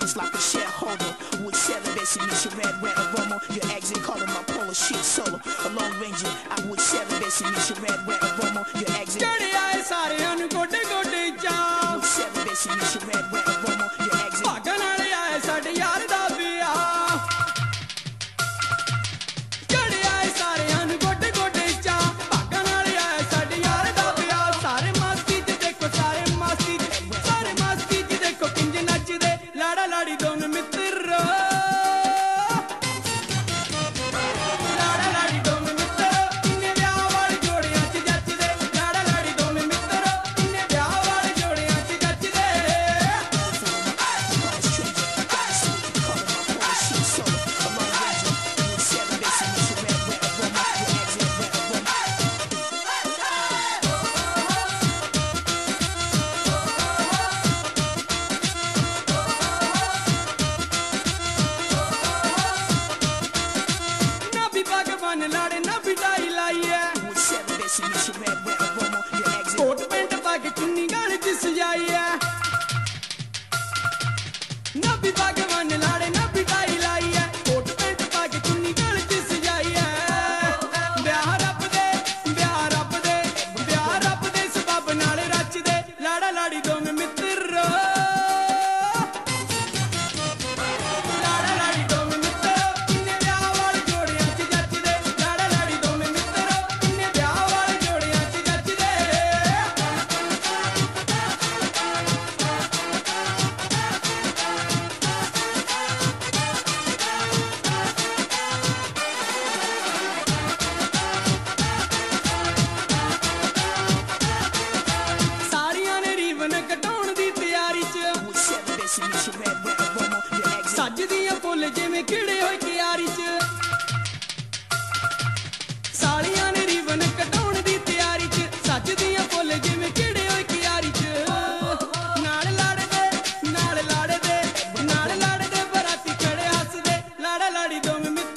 it's like a shareholder. Wood seven, basically meets your red, red aroma. Your exit calling my polo shit solo. A lone ranger, I would seven, basically meets your red, red aroma. Your exit. Dirty eyes, sorry, I'm good job. Wood seven, basically meets your red, red aroma. Your exit. Paganali eyes, I did yard da bia. Dirty eyes, sorry, I'm good job. Paganali eyes, I did yard da bia. Sare masti ji dekho, sare masti ji dekho, kinje nachde, lada ladi don mitra. लाड़े ना बिटाई लाई है coat pant पाके चुन्नी गाड़ी जिस जाई है ना भी भगवान लाड़े ना बिटाई लाई है कोट पेंट पाके चुन्नी गाड़ी जिस जाई है ब्याह रब दे सबब नाले रच दे लाड़ा लाड़ी दोवें मित्र सजदियां फुल जिवें खिड़े होए क्यारी च सालियां ने रिबन कटाउण दी तैयारी च सजदियां फुल जिवें खिड़े होए क्यारी च नाल लाड़े दे बराती खड़े हसदे लाड़ा लाड़ी दोवें मित्र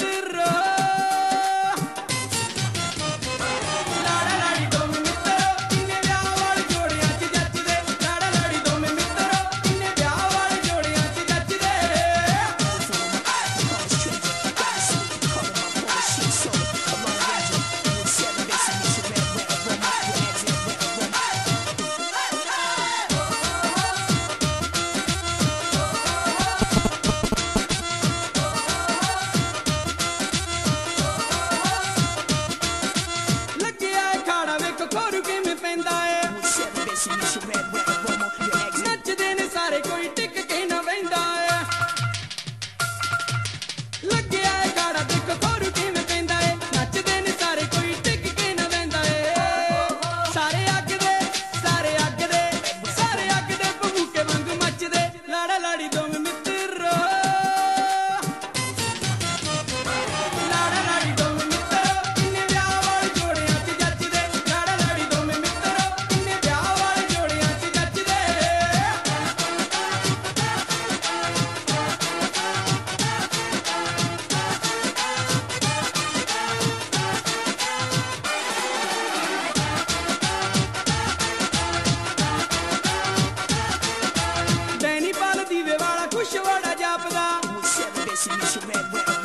खोरू किवें पैंदा है नचदे ने सारे कोई टिक के ना बहिंदा है लग्गिया है खाड़ा देखो खोरू किवें पैंदा है नचदे ने सारे कोई टिक के ना बहिंदा है सारे अग दे भूखे वांगू मचदे लाड़ा लाड़ी दोवें मित्र खुश वाला जापदा